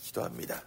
기도합니다.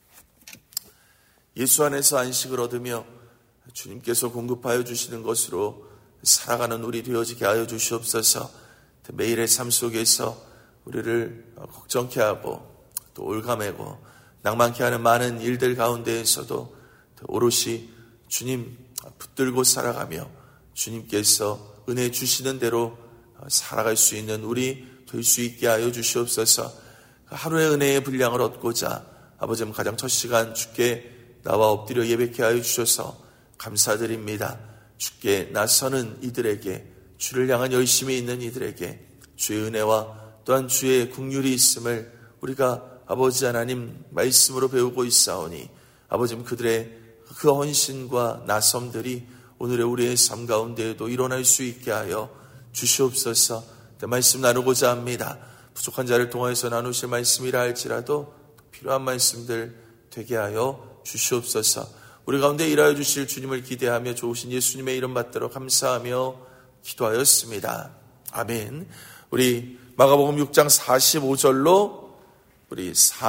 예수 안에서 안식을 얻으며 주님께서 공급하여 주시는 것으로 살아가는 우리 되어지게 하여 주시옵소서. 매일의 삶 속에서 우리를 걱정케 하고 또 올가매고 낭만케 하는 많은 일들 가운데에서도 오롯이 주님 붙들고 살아가며 주님께서 은혜 주시는 대로 살아갈 수 있는 우리 될 수 있게 하여 주시옵소서. 하루의 은혜의 분량을 얻고자 아버지 가장 첫 시간 주께 나와 엎드려 예배케 하여 주셔서 감사드립니다. 주께 나서는 이들에게, 주를 향한 열심이 있는 이들에게 주의 은혜와 또한 주의 긍휼이 있음을 우리가 아버지 하나님 말씀으로 배우고 있사오니 아버지 그들의 그 헌신과 나섬들이 오늘의 우리의 삶 가운데에도 일어날 수 있게 하여 주시옵소서. 말씀 나누고자 합니다. 부족한 자를 통해서 나누실 말씀이라 할지라도 필요한 말씀들 되게 하여 주시옵소서. 우리 가운데 일하여 주실 주님을 기대하며 좋으신 예수님의 이름 받들어 감사하며 기도하였습니다. 아멘. 우리 마가복음 6장 45절로 우리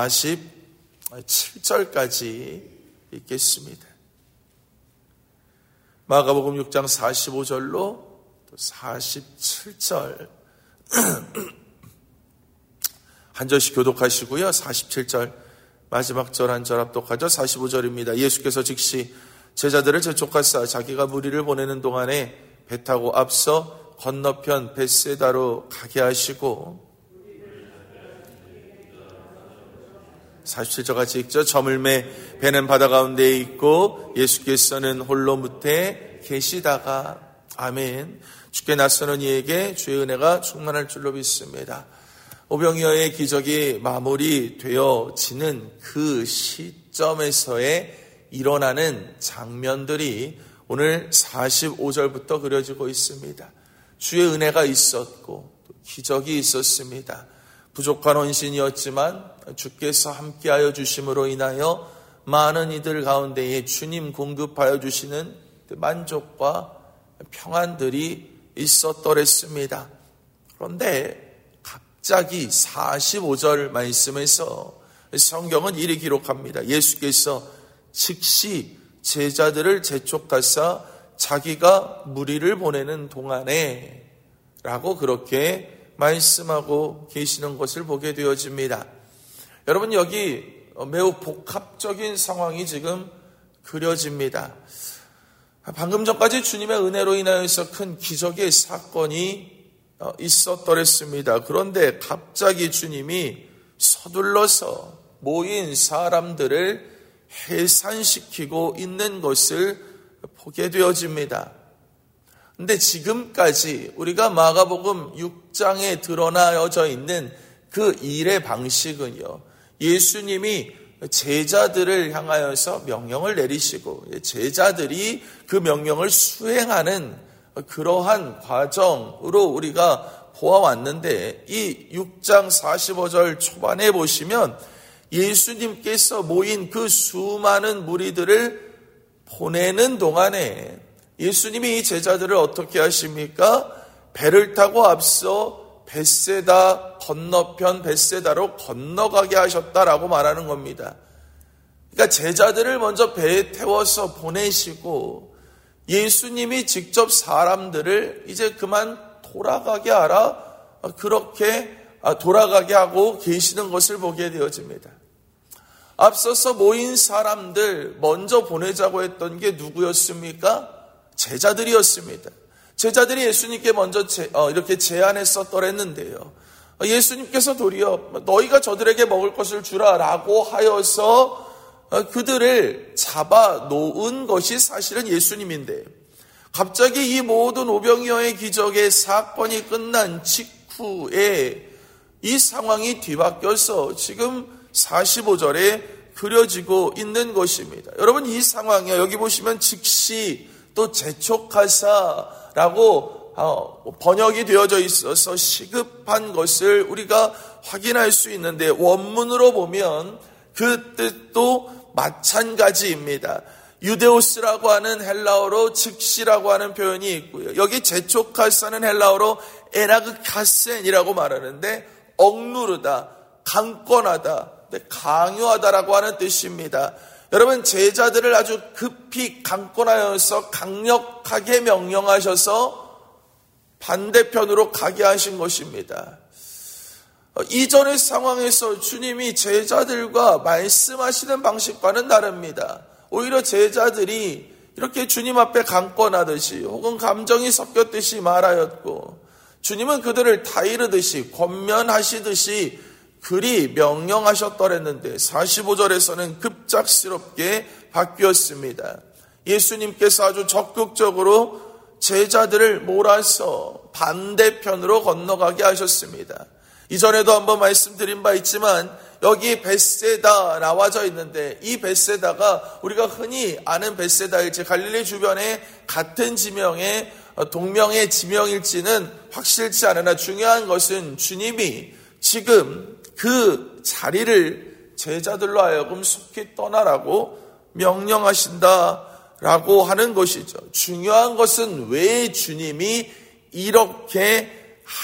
47절까지 읽겠습니다. 마가복음 6장 45절로 또 47절 한 절씩 교독하시고요. 47절 마지막 절 한 절 합독하죠. 45절입니다. 예수께서 즉시 제자들을 재촉하사 자기가 무리를 보내는 동안에 배 타고 앞서 건너편 벳세다로 가게 하시고 47절 같이 읽죠. 저물매 배는 바다 가운데에 있고 예수께서는 홀로 무태 계시다가 아멘. 주께 낯서는 이에게 주의 은혜가 충만할 줄로 믿습니다. 오병이어의 기적이 마무리되어지는 그 시점에서의 일어나는 장면들이 오늘 45절부터 그려지고 있습니다. 주의 은혜가 있었고 기적이 있었습니다. 부족한 헌신이었지만 주께서 함께하여 주심으로 인하여 많은 이들 가운데에 주님 공급하여 주시는 만족과 평안들이 있었더랬습니다. 그런데 갑자기 45절 말씀에서 성경은 이리 기록합니다. 예수께서 즉시 제자들을 재촉하사 자기가 무리를 보내는 동안에 라고 그렇게 말씀하고 계시는 것을 보게 되어집니다. 여러분 여기 매우 복합적인 상황이 지금 그려집니다. 방금 전까지 주님의 은혜로 인하여서 큰 기적의 사건이 있었더랬습니다. 그런데 갑자기 주님이 서둘러서 모인 사람들을 해산시키고 있는 것을 보게 되어집니다. 그런데 지금까지 우리가 마가복음 6장에 드러나져 있는 그 일의 방식은요, 예수님이 제자들을 향하여서 명령을 내리시고 제자들이 그 명령을 수행하는 그러한 과정으로 우리가 보아왔는데, 이 6장 45절 초반에 보시면 예수님께서 모인 그 수많은 무리들을 보내는 동안에 예수님이 이 제자들을 어떻게 하십니까? 배를 타고 앞서 벳세다 건너편 벳세다로 건너가게 하셨다라고 말하는 겁니다. 그러니까 제자들을 먼저 배에 태워서 보내시고 예수님이 직접 사람들을 이제 그만 돌아가게 하라, 그렇게 돌아가게 하고 계시는 것을 보게 되어집니다. 앞서서 모인 사람들 먼저 보내자고 했던 게 누구였습니까? 제자들이었습니다. 제자들이 예수님께 먼저 이렇게 제안했었더랬는데요. 예수님께서 도리어 너희가 저들에게 먹을 것을 주라 라고 하여서 그들을 잡아 놓은 것이 사실은 예수님인데, 갑자기 이 모든 오병이어의 기적의 사건이 끝난 직후에 이 상황이 뒤바뀌어서 지금 45절에 그려지고 있는 것입니다. 여러분, 이 상황에 여기 보시면 즉시 또 재촉하사라고 번역이 되어져 있어서 시급한 것을 우리가 확인할 수 있는데, 원문으로 보면 그 뜻도 마찬가지입니다. 유데오스라고 하는 헬라어로 즉시라고 하는 표현이 있고요. 여기 재촉하사는 헬라어로 에나그카센이라고 말하는데, 억누르다, 강권하다, 강요하다라고 하는 뜻입니다. 여러분, 제자들을 아주 급히 강권하여서 강력하게 명령하셔서 반대편으로 가게 하신 것입니다. 이전의 상황에서 주님이 제자들과 말씀하시는 방식과는 다릅니다. 오히려 제자들이 이렇게 주님 앞에 강권하듯이 혹은 감정이 섞였듯이 말하였고, 주님은 그들을 다이르듯이 권면하시듯이 그리 명령하셨더랬는데 45절에서는 급작스럽게 바뀌었습니다. 예수님께서 아주 적극적으로 제자들을 몰아서 반대편으로 건너가게 하셨습니다. 이전에도 한번 말씀드린 바 있지만 여기 벳세다 나와져 있는데, 이 벳세다가 우리가 흔히 아는 벳세다일지 갈릴리 주변에 같은 지명의 동명의 지명일지는 확실치 않으나 중요한 것은 주님이 지금 그 자리를 제자들로 하여금 속히 떠나라고 명령하신다라고 하는 것이죠. 중요한 것은 왜 주님이 이렇게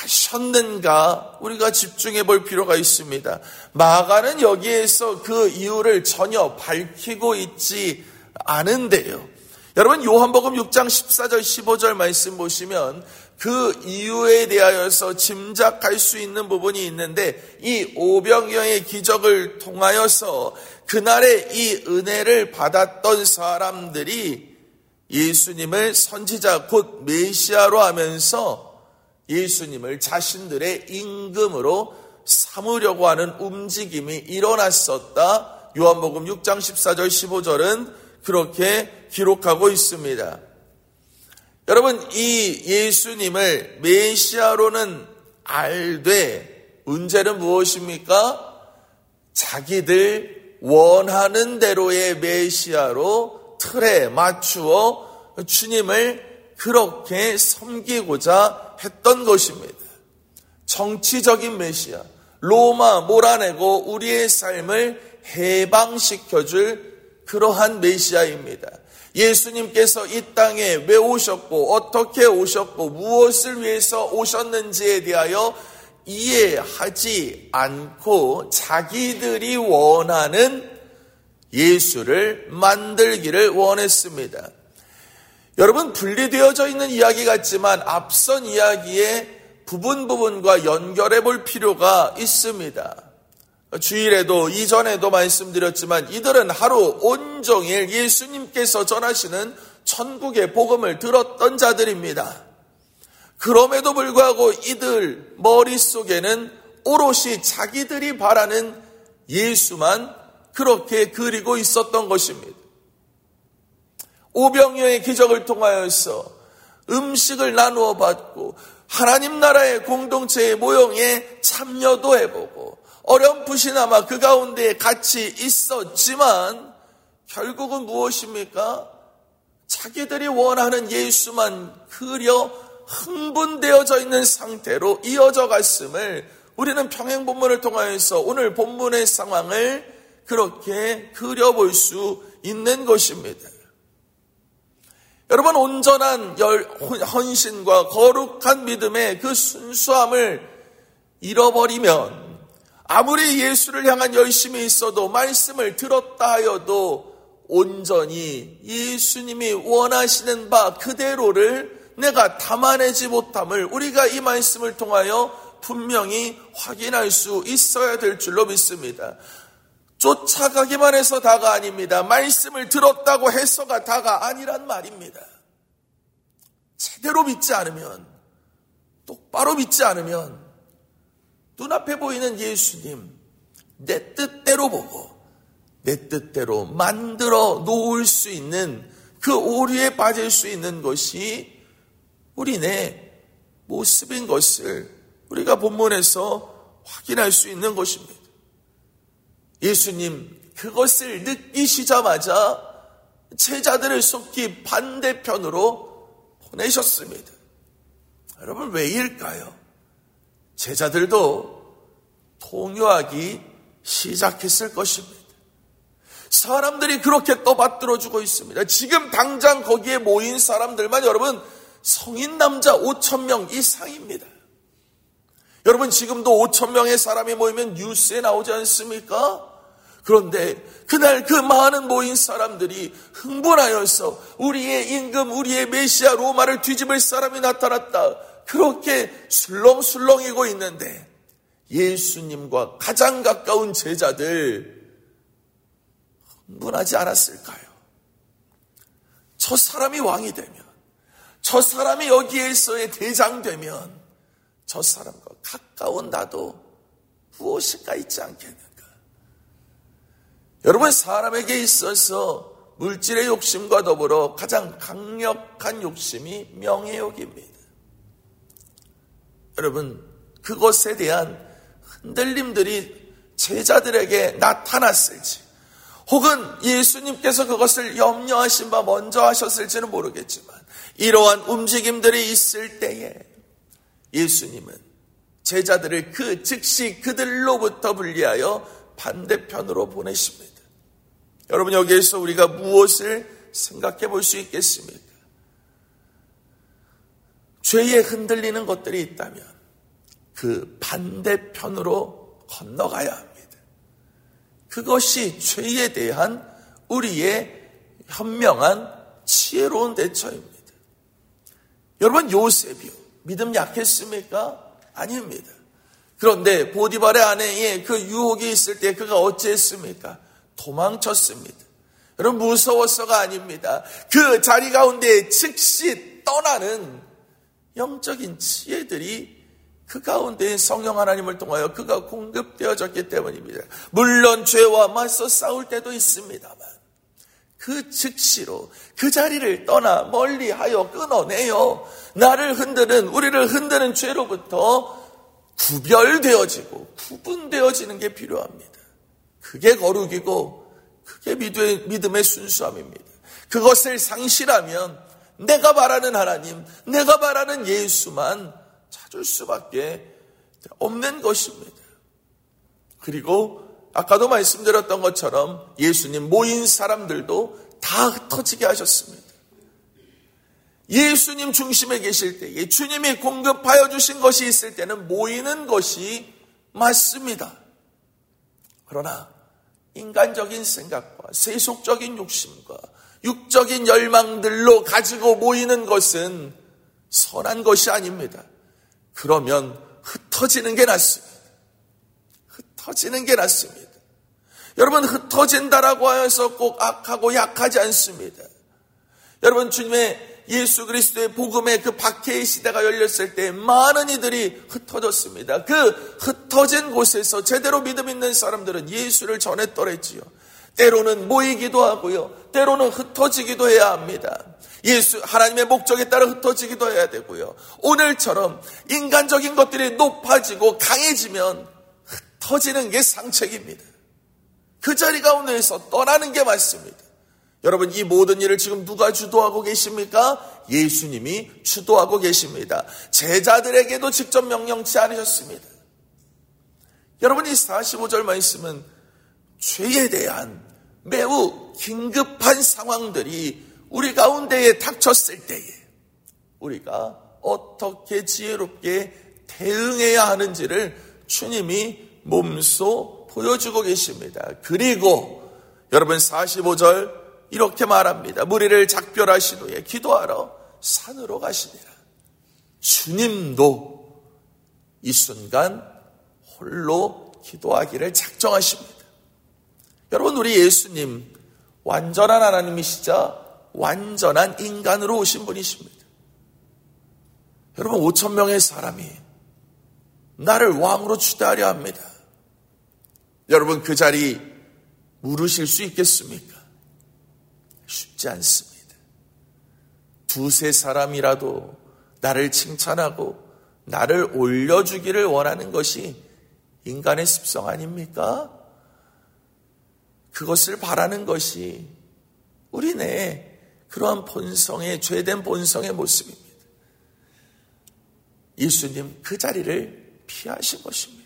하셨는가 우리가 집중해 볼 필요가 있습니다. 마가는 여기에서 그 이유를 전혀 밝히고 있지 않은데요. 여러분, 요한복음 6장 14절 15절 말씀 보시면 그 이유에 대하여서 짐작할 수 있는 부분이 있는데, 이 오병이어의 기적을 통하여서 그날의 이 은혜를 받았던 사람들이 예수님을 선지자 곧 메시아로 하면서 예수님을 자신들의 임금으로 삼으려고 하는 움직임이 일어났었다. 요한복음 6장 14절 15절은 그렇게 기록하고 있습니다. 여러분, 이 예수님을 메시아로는 알되 문제는 무엇입니까? 자기들 원하는 대로의 메시아로 틀에 맞추어 주님을 그렇게 섬기고자 했던 것입니다. 정치적인 메시아, 로마 몰아내고 우리의 삶을 해방시켜줄 그러한 메시아입니다. 예수님께서 이 땅에 왜 오셨고 어떻게 오셨고 무엇을 위해서 오셨는지에 대하여 이해하지 않고 자기들이 원하는 예수를 만들기를 원했습니다. 여러분, 분리되어져 있는 이야기 같지만 앞선 이야기의 부분과 연결해 볼 필요가 있습니다. 주일에도 이전에도 말씀드렸지만 이들은 하루 온종일 예수님께서 전하시는 천국의 복음을 들었던 자들입니다. 그럼에도 불구하고 이들 머릿속에는 오롯이 자기들이 바라는 예수만 그렇게 그리고 있었던 것입니다. 오병이어의 기적을 통하여서 음식을 나누어 받고 하나님 나라의 공동체의 모형에 참여도 해보고 어렴풋이나마 그 가운데 같이 있었지만 결국은 무엇입니까? 자기들이 원하는 예수만 그려 흥분되어져 있는 상태로 이어져 갔음을 우리는 평행 본문을 통하여서 오늘 본문의 상황을 그렇게 그려볼 수 있는 것입니다. 여러분, 온전한 헌신과 거룩한 믿음의 그 순수함을 잃어버리면 아무리 예수를 향한 열심이 있어도 말씀을 들었다 하여도 온전히 예수님이 원하시는 바 그대로를 내가 담아내지 못함을 우리가 이 말씀을 통하여 분명히 확인할 수 있어야 될 줄로 믿습니다. 쫓아가기만 해서 다가 아닙니다. 말씀을 들었다고 해서가 다가 아니란 말입니다. 제대로 믿지 않으면, 똑바로 믿지 않으면 눈앞에 보이는 예수님 내 뜻대로 보고 내 뜻대로 만들어 놓을 수 있는 그 오류에 빠질 수 있는 것이 우리네 모습인 것을 우리가 본문에서 확인할 수 있는 것입니다. 예수님 그것을 느끼시자마자 제자들을 속히 반대편으로 보내셨습니다. 여러분, 왜일까요? 제자들도 동요하기 시작했을 것입니다. 사람들이 그렇게 떠받들어주고 있습니다. 지금 당장 거기에 모인 사람들만 여러분 성인 남자 5,000명 이상입니다. 여러분, 지금도 5,000명의 사람이 모이면 뉴스에 나오지 않습니까? 그런데 그날 그 많은 모인 사람들이 흥분하여서 우리의 임금, 우리의 메시아 로마를 뒤집을 사람이 나타났다. 그렇게 술렁술렁이고 있는데 예수님과 가장 가까운 제자들 흥분하지 않았을까요? 저 사람이 왕이 되면, 저 사람이 여기에서의 대장 되면 저 사람과 가까운 나도 무엇인가 있지 않겠는가? 여러분, 사람에게 있어서 물질의 욕심과 더불어 가장 강력한 욕심이 명예욕입니다. 여러분, 그것에 대한 흔들림들이 제자들에게 나타났을지, 혹은 예수님께서 그것을 염려하신 바 먼저 하셨을지는 모르겠지만, 이러한 움직임들이 있을 때에 예수님은 제자들을 그 즉시 그들로부터 분리하여 반대편으로 보내십니다. 여러분, 여기에서 우리가 무엇을 생각해 볼 수 있겠습니까? 죄에 흔들리는 것들이 있다면 그 반대편으로 건너가야 합니다. 그것이 죄에 대한 우리의 현명한 지혜로운 대처입니다. 여러분, 요셉이요, 믿음 약했습니까? 아닙니다. 그런데 보디발의 아내의 그 유혹이 있을 때 그가 어찌했습니까? 도망쳤습니다. 여러분, 무서워서가 아닙니다. 그 자리 가운데 즉시 떠나는 영적인 지혜들이 그 가운데 성령 하나님을 통하여 그가 공급되어졌기 때문입니다. 물론 죄와 맞서 싸울 때도 있습니다만 그 즉시로 그 자리를 떠나 멀리하여 끊어내어 나를 흔드는, 우리를 흔드는 죄로부터 구별되어지고 구분되어지는 게 필요합니다. 그게 거룩이고 그게 믿음의 순수함입니다. 그것을 상실하면 내가 바라는 하나님, 내가 바라는 예수만 찾을 수밖에 없는 것입니다. 그리고 아까도 말씀드렸던 것처럼 예수님 모인 사람들도 다 흩어지게 하셨습니다. 예수님 중심에 계실 때에 주님이 공급하여 주신 것이 있을 때는 모이는 것이 맞습니다. 그러나 인간적인 생각과 세속적인 욕심과 육적인 열망들로 가지고 모이는 것은 선한 것이 아닙니다. 그러면 흩어지는 게 낫습니다. 흩어지는 게 낫습니다. 여러분, 흩어진다라고 하여서 꼭 악하고 약하지 않습니다. 여러분, 주님의 예수 그리스도의 복음의 그 박해의 시대가 열렸을 때 많은 이들이 흩어졌습니다. 그 흩어진 곳에서 제대로 믿음 있는 사람들은 예수를 전했더랬지요. 때로는 모이기도 하고요, 때로는 흩어지기도 해야 합니다. 하나님의 목적에 따라 흩어지기도 해야 되고요. 오늘처럼 인간적인 것들이 높아지고 강해지면 흩어지는 게 상책입니다. 그 자리 가운데에서 떠나는 게 맞습니다. 여러분, 이 모든 일을 지금 누가 주도하고 계십니까? 예수님이 주도하고 계십니다. 제자들에게도 직접 명령치 않으셨습니다. 여러분, 이 45절 말씀은 죄에 대한 매우 긴급한 상황들이 우리 가운데에 닥쳤을 때에 우리가 어떻게 지혜롭게 대응해야 하는지를 주님이 몸소 보여주고 계십니다. 그리고 여러분, 45절 이렇게 말합니다. 무리를 작별하신 후에 기도하러 산으로 가시니라. 주님도 이 순간 홀로 기도하기를 작정하십니다. 여러분, 우리 예수님 완전한 하나님이시자 완전한 인간으로 오신 분이십니다. 여러분, 5,000명의 사람이 나를 왕으로 추대하려 합니다. 여러분, 그 자리 물으실 수 있겠습니까? 쉽지 않습니다. 두세 사람이라도 나를 칭찬하고 나를 올려주기를 원하는 것이 인간의 습성 아닙니까? 그것을 바라는 것이 우리 내에 그러한 본성의, 죄된 본성의 모습입니다. 예수님 그 자리를 피하신 것입니다.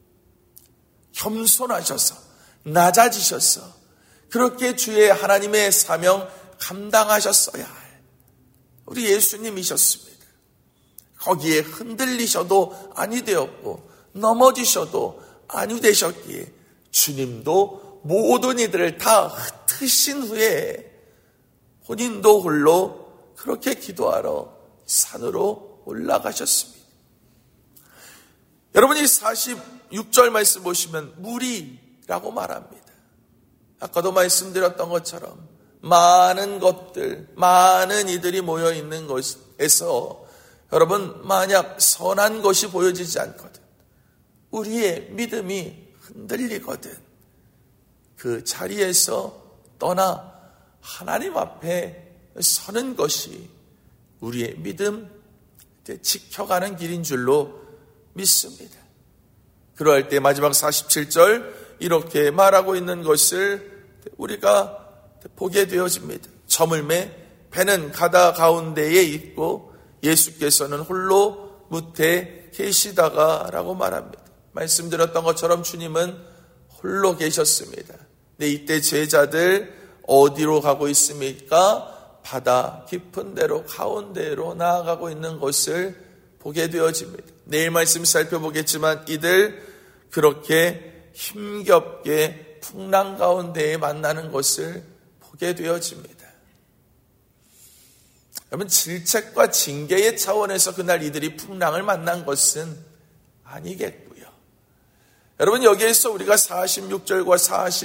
겸손하셔서, 낮아지셔서 그렇게 주의 하나님의 사명 감당하셨어야 할 우리 예수님이셨습니다. 거기에 흔들리셔도 아니 되었고 넘어지셔도 아니 되셨기에 주님도 모든 이들을 다 흩으신 후에 본인도 홀로 그렇게 기도하러 산으로 올라가셨습니다. 여러분이 46절 말씀 보시면 무리라고 말합니다. 아까도 말씀드렸던 것처럼 많은 것들, 많은 이들이 모여 있는 곳에서 여러분 만약 선한 것이 보여지지 않거든, 우리의 믿음이 흔들리거든, 그 자리에서 떠나 하나님 앞에 서는 것이 우리의 믿음 지켜가는 길인 줄로 믿습니다. 그럴 때 마지막 47절 이렇게 말하고 있는 것을 우리가 보게 되어집니다. 저물매 배는 가다 가운데에 있고 예수께서는 홀로 무태 계시다가 라고 말합니다. 말씀드렸던 것처럼 주님은 홀로 계셨습니다. 근데 이때 제자들 어디로 가고 있습니까? 바다 깊은 데로 가운데로 나아가고 있는 것을 보게 되어집니다. 내일 말씀 살펴보겠지만 이들 그렇게 힘겹게 풍랑 가운데에 만나는 것을 보게 되어집니다. 여러분, 질책과 징계의 차원에서 그날 이들이 풍랑을 만난 것은 아니겠고요. 여러분, 여기에서 우리가 46절과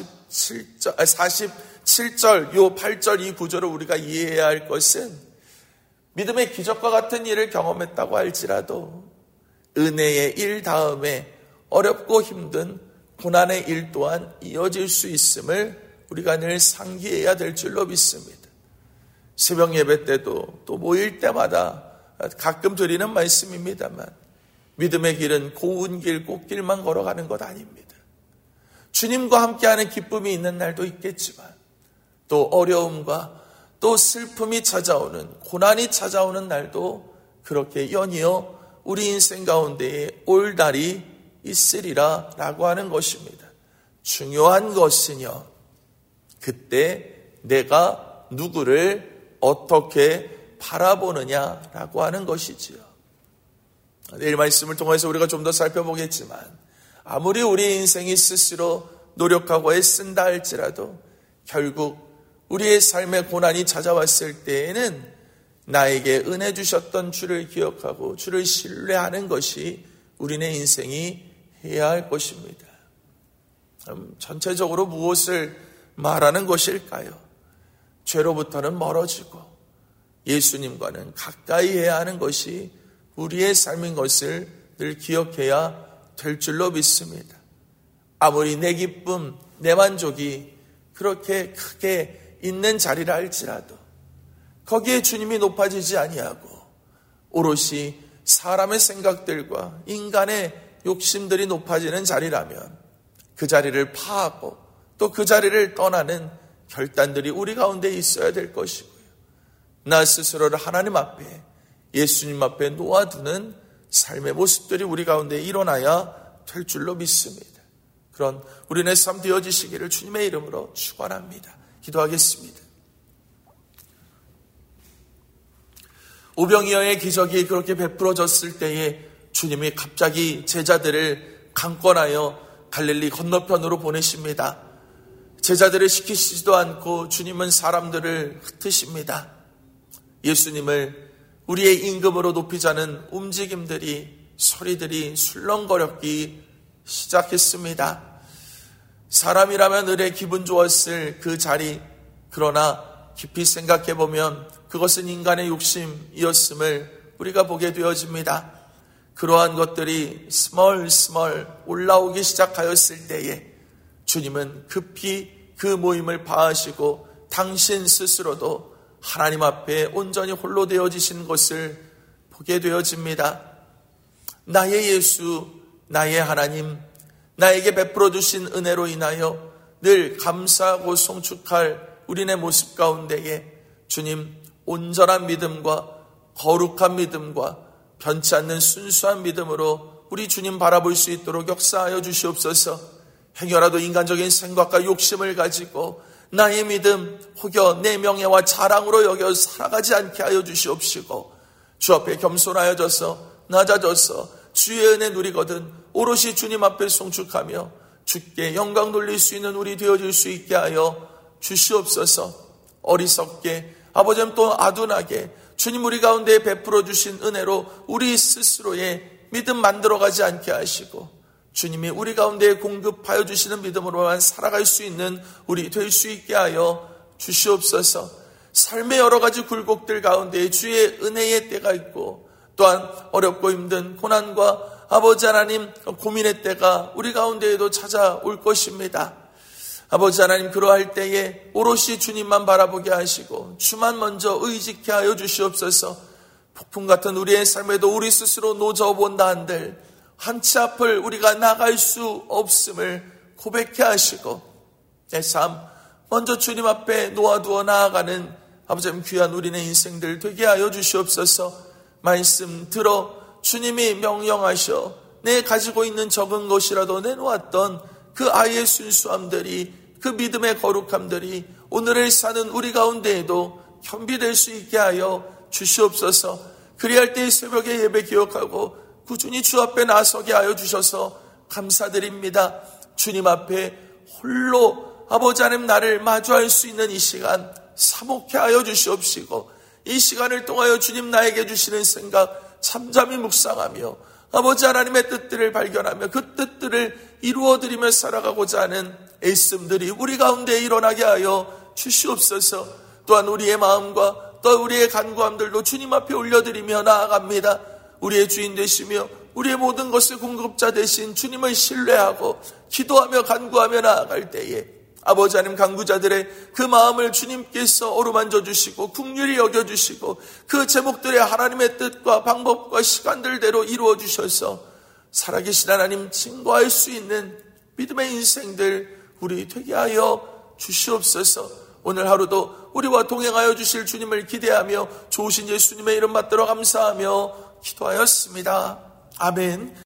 47절, 요 8절 이 구절을 우리가 이해해야 할 것은 믿음의 기적과 같은 일을 경험했다고 할지라도 은혜의 일 다음에 어렵고 힘든 고난의 일 또한 이어질 수 있음을 우리가 늘 상기해야 될 줄로 믿습니다. 새벽 예배 때도 또 모일 때마다 가끔 드리는 말씀입니다만 믿음의 길은 고운 길, 꽃길만 걸어가는 것 아닙니다. 주님과 함께하는 기쁨이 있는 날도 있겠지만 또 어려움과 또 슬픔이 찾아오는, 고난이 찾아오는 날도 그렇게 연이어 우리 인생 가운데에 올 날이 있으리라 라고 하는 것입니다. 중요한 것은요, 그때 내가 누구를 어떻게 바라보느냐라고 하는 것이지요. 내일 말씀을 통해서 우리가 좀 더 살펴보겠지만 아무리 우리 인생이 스스로 노력하고 애쓴다 할지라도 결국 우리의 삶의 고난이 찾아왔을 때에는 나에게 은혜 주셨던 주를 기억하고 주를 신뢰하는 것이 우리네 인생이 해야 할 것입니다. 전체적으로 무엇을 말하는 것일까요? 죄로부터는 멀어지고 예수님과는 가까이 해야 하는 것이 우리의 삶인 것을 늘 기억해야 될 줄로 믿습니다. 아무리 내 기쁨, 내 만족이 그렇게 크게 있는 자리라 할지라도 거기에 주님이 높아지지 아니하고 오롯이 사람의 생각들과 인간의 욕심들이 높아지는 자리라면 그 자리를 파하고 또 그 자리를 떠나는 결단들이 우리 가운데 있어야 될 것이고요. 나 스스로를 하나님 앞에, 예수님 앞에 놓아두는 삶의 모습들이 우리 가운데 일어나야 될 줄로 믿습니다. 그런 우리네 삶 되어지시기를 주님의 이름으로 축원합니다. 기도하겠습니다. 오병이어의 기적이 그렇게 베풀어졌을 때에 주님이 갑자기 제자들을 강권하여 갈릴리 건너편으로 보내십니다. 제자들을 시키시지도 않고 주님은 사람들을 흩으십니다. 예수님을 우리의 임금으로 높이자는 움직임들이, 소리들이 술렁거렸기 시작했습니다. 사람이라면 을에 기분 좋았을 그 자리, 그러나 깊이 생각해보면 그것은 인간의 욕심이었음을 우리가 보게 되어집니다. 그러한 것들이 스멀스멀 올라오기 시작하였을 때에 주님은 급히 그 모임을 파하시고 당신 스스로도 하나님 앞에 온전히 홀로 되어지신 것을 보게 되어집니다. 나의 예수, 나의 하나님, 나에게 베풀어 주신 은혜로 인하여 늘 감사하고 송축할 우리네 모습 가운데에 주님 온전한 믿음과 거룩한 믿음과 변치 않는 순수한 믿음으로 우리 주님 바라볼 수 있도록 역사하여 주시옵소서. 행여라도 인간적인 생각과 욕심을 가지고 나의 믿음 혹여 내 명예와 자랑으로 여겨 살아가지 않게 하여 주시옵시고 주 앞에 겸손하여져서 낮아져서 주의 은혜 누리거든 오롯이 주님 앞에 송축하며 주께 영광 돌릴 수 있는 우리 되어질 수 있게 하여 주시옵소서. 어리석게 아버지 또 아둔하게 주님 우리 가운데 베풀어 주신 은혜로 우리 스스로의 믿음 만들어가지 않게 하시고 주님이 우리 가운데 공급하여 주시는 믿음으로만 살아갈 수 있는 우리 될 수 있게 하여 주시옵소서. 삶의 여러 가지 굴곡들 가운데 주의 은혜의 때가 있고 또한 어렵고 힘든 고난과 아버지 하나님 고민의 때가 우리 가운데에도 찾아올 것입니다. 아버지 하나님 그러할 때에 오롯이 주님만 바라보게 하시고 주만 먼저 의지케 하여 주시옵소서. 폭풍 같은 우리의 삶에도 우리 스스로 노져본다 한들 한치 앞을 우리가 나갈 수 없음을 고백케 하시고 내 삶 먼저 주님 앞에 놓아두어 나아가는 아버지 귀한 우리의 인생들 되게 하여 주시옵소서. 말씀 들어 주님이 명령하셔 내 가지고 있는 적은 것이라도 내놓았던 그 아이의 순수함들이 그 믿음의 거룩함들이 오늘을 사는 우리 가운데에도 현비될 수 있게 하여 주시옵소서. 그리할 때 새벽에 예배 기억하고 꾸준히 주 앞에 나서게 하여 주셔서 감사드립니다. 주님 앞에 홀로 아버지 하나님 나를 마주할 수 있는 이 시간 사목케 하여 주시옵시고 이 시간을 통하여 주님 나에게 주시는 생각 잠잠히 묵상하며 아버지 하나님의 뜻들을 발견하며 그 뜻들을 이루어드리며 살아가고자 하는 애씀들이 우리 가운데 일어나게 하여 주시옵소서. 또한 우리의 마음과 또 우리의 간구함들도 주님 앞에 올려드리며 나아갑니다. 우리의 주인 되시며 우리의 모든 것의 공급자 되신 주님을 신뢰하고 기도하며 간구하며 나아갈 때에 아버지 하나님 간구자들의 그 마음을 주님께서 어루만져 주시고 긍휼히 여겨주시고 그 제목들의 하나님의 뜻과 방법과 시간들대로 이루어 주셔서 살아계신 하나님 증거할 수 있는 믿음의 인생들 우리 되게 하여 주시옵소서. 오늘 하루도 우리와 동행하여 주실 주님을 기대하며 좋으신 예수님의 이름 받들어 감사하며 기도하였습니다. 아멘.